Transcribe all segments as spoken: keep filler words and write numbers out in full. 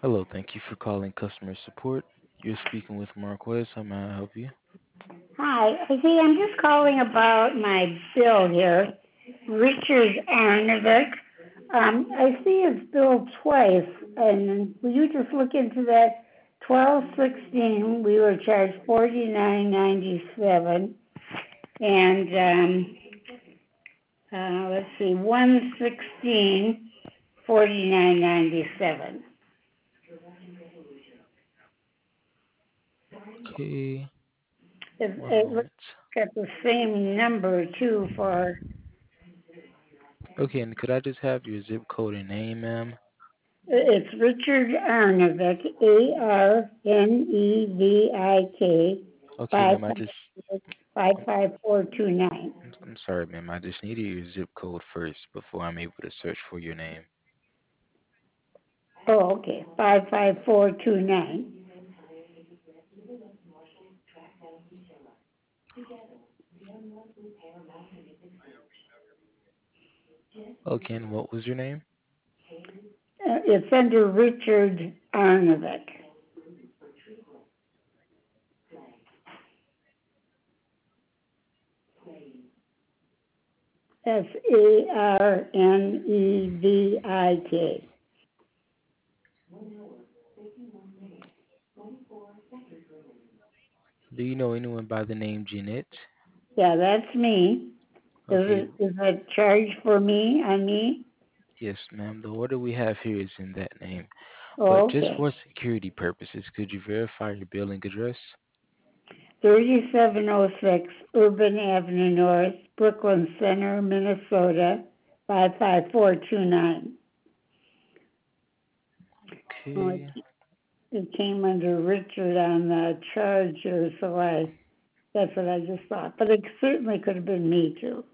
Hello, thank you for calling customer support. You're speaking with Marquez. How may I help you? Hi, I see. I'm just calling about my bill here. Richard Arnovic. Um, I see his bill twice, and will you just look into that? Twelve sixteen, we were charged forty nine ninety seven, and um, uh, let's see, one sixteen forty nine ninety seven. Okay, It, one it looks moment. got the same number too for. Okay, and could I just have your zip code and name, ma'am? It's Richard Arnovic, A R N E V I K, Okay, five ma'am, I just, five I'm, five four two nine. I'm I'm sorry, ma'am. I just needed your zip code first before I'm able to search for your name. Oh, okay, five five four two nine. Okay, and what was your name? Uh, it's under Richard Arnovic. S A R N E V I K. Do you know anyone by the name Jeanette? Yeah, that's me. Is Okay, it is it charged for me on me? yes, ma'am. The order we have here is in that name. But Oh, just okay. for security purposes, could you verify your billing address? thirty-seven oh six Urban Avenue North, Brooklyn Center, Minnesota, five five four two nine. Oh, it, Okay. it came under Richard on the charger, so I that's what I just thought. But it certainly could have been me too.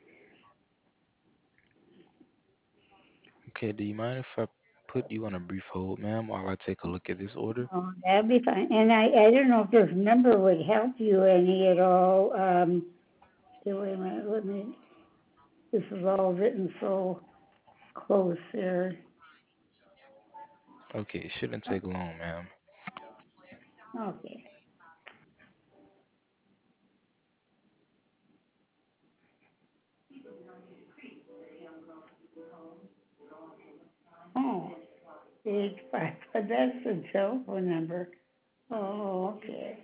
Okay, do you mind if I put you on a brief hold, ma'am, while I take a look at this order? Oh, that'd be fine. And I, I don't know if this number would help you any at all. Um, here, wait a minute, let me. This is all written so close here. Okay, it shouldn't take long, ma'am. Okay. Oh, eight five. That's the telephone number. Oh, okay.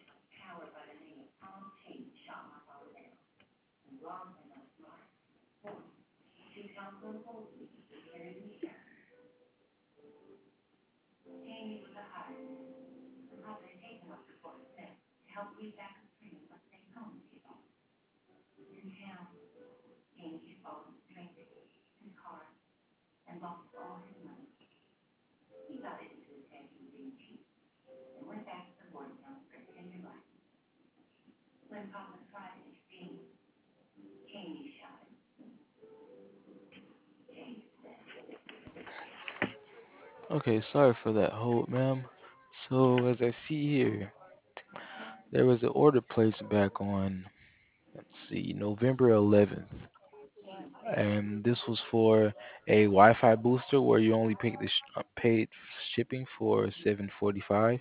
Okay, sorry for that hold, ma'am. So, as I see here, there was an order placed back on, let's see, November eleventh. And this was for a Wi-Fi booster where you only paid the sh- uh, paid shipping for seven forty-five.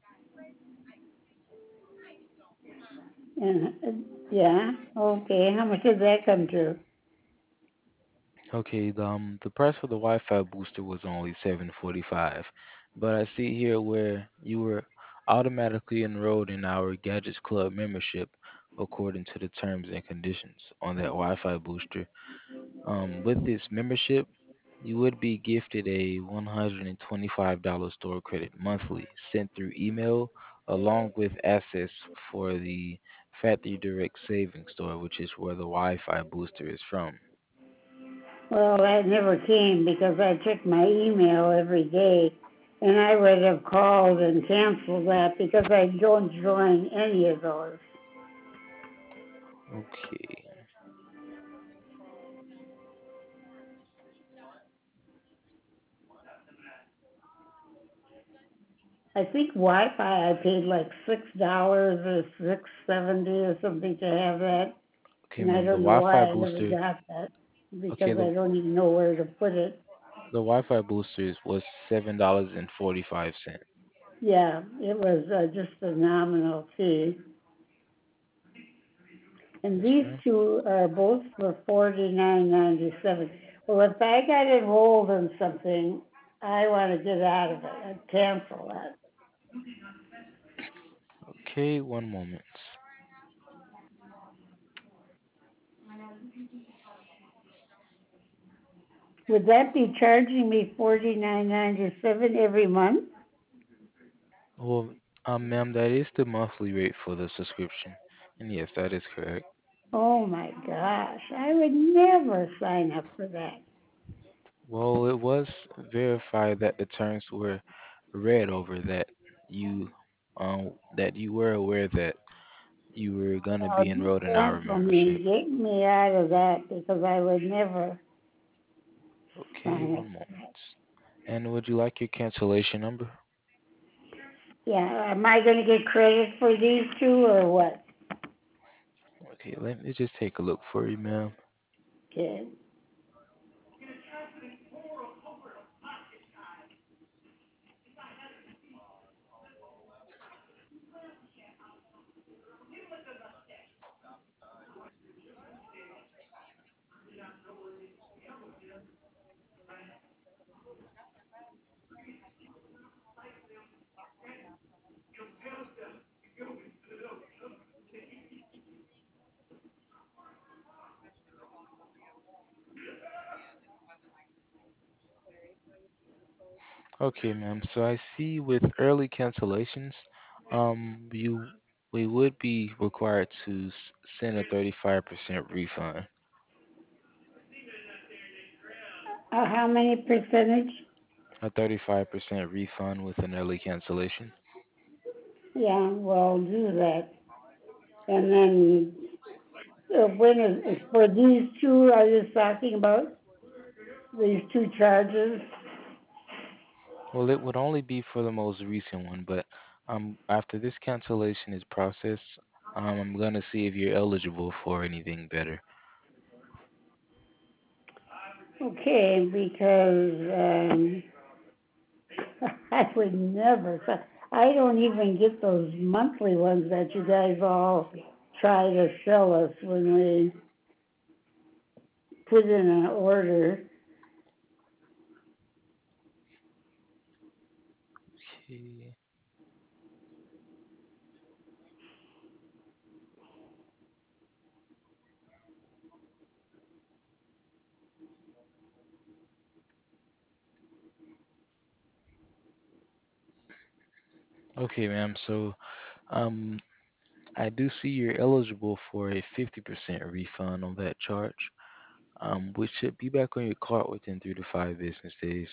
And uh, yeah, okay. How much did that come to? Okay, the, um, the price for the Wi-Fi booster was only seven forty-five, but I see here where you were automatically enrolled in our Gadgets Club membership according to the terms and conditions on that Wi-Fi booster. Um, with this membership, you would be gifted a one hundred twenty-five dollars store credit monthly sent through email, along with access for the Factory Direct Savings Store, which is where the Wi-Fi booster is from. Well, that never came because I check my email every day, and I would have called and canceled that because I don't join any of those. Okay. I think Wi-Fi I paid like six dollars or six seventy or something to have that, Okay, and I ma'am. The don't know Wi-Fi why I never booster. got that Okay, because the I don't even know where to put it. The Wi-Fi boosters was seven dollars and forty-five cents. Yeah, it was uh, just a nominal fee. And Yes, these ma'am. two are both for forty nine ninety seven. Well, if I got enrolled in something, I want to get out of it. I'd cancel that. Okay, one moment. Would that be charging me forty nine ninety seven every month? Well, um, ma'am, that is the monthly rate for the subscription, and yes, that is correct. Oh my gosh, I would never sign up for that. Well, it was verified that the terms were read over that you, um, that you were aware that you were gonna Oh, be just enrolled in our cancel me, membership. get me out of that because I would never Okay, sign up one for that. moment. And would you like your cancellation number? Yeah, am I going to get credit for these two or what? Okay, let me just take a look for you, ma'am. Okay. Okay, ma'am. So I see with early cancellations, um, you we would be required to s- send a thirty-five percent refund. Uh, how many percentage? A thirty-five percent refund with an early cancellation. Yeah, well, do that. And then uh, when is, is for these two I was talking about, these two charges? Well, it would only be for the most recent one, but um, after this cancellation is processed, um, I'm gonna see if you're eligible for anything better. Okay, because um, I would never. I don't even get those monthly ones that you guys all try to sell us when we put in an order. Okay. Okay, ma'am. So um, I do see you're eligible for a fifty percent refund on that charge, um, which should be back on your card within three to five business days.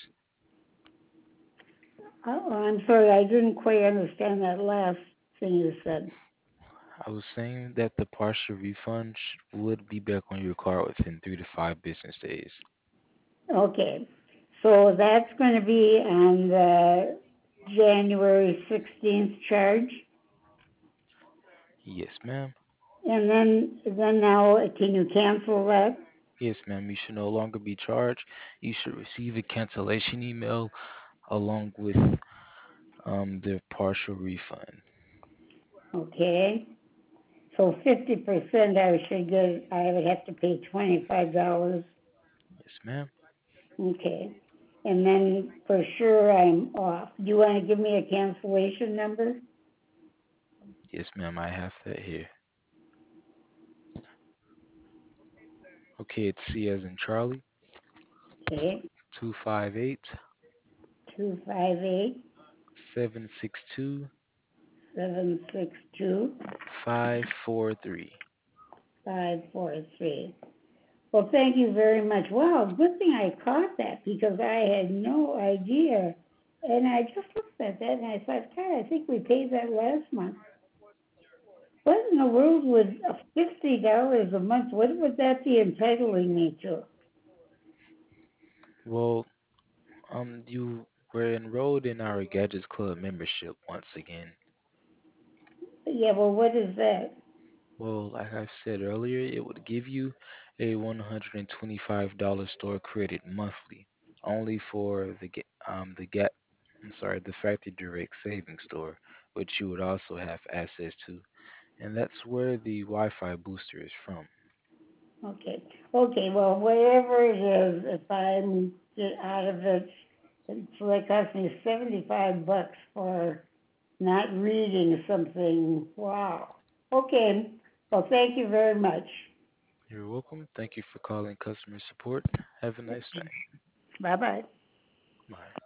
Oh, I'm sorry, I didn't quite understand that last thing you said. I was saying that the partial refund sh- would be back on your card within three to five business days. Okay, so that's going to be on the January sixteenth charge, Yes, ma'am. and then then now can you cancel that? Yes, ma'am. You should no longer be charged. You should receive a cancellation email along with um, the partial refund. Okay, so fifty percent I should get. I would have to pay twenty five dollars. Yes, ma'am. Okay, and then for sure I'm off. Do you want to give me a cancellation number? Yes, ma'am. I have that here. Okay, it's C as in Charlie, Okay, two five eight two five eight seven six two seven six two five four three. five four three. Well, thank you very much. Wow, good thing I caught that because I had no idea. And I just looked at that and I thought, God, I think we paid that last month. What in the world would uh, fifty dollars a month? What would that be entitling me to? Well, um, you were enrolled in our Gadgets Club membership once again. Yeah, well, what is that? Well, like I said earlier, it would give you a one hundred twenty-five dollars store credit monthly. only for the Ga- um the Gap. I'm sorry, the Factory Direct Savings Store, which you would also have access to, and that's where the Wi-Fi booster is from. Okay. Okay. Well, whatever it is, if I'm get out of it, so that cost me seventy-five bucks for not reading something. Wow. Okay. Well, thank you very much. You're welcome. Thank you for calling customer support. Have a nice day. Bye bye. Bye.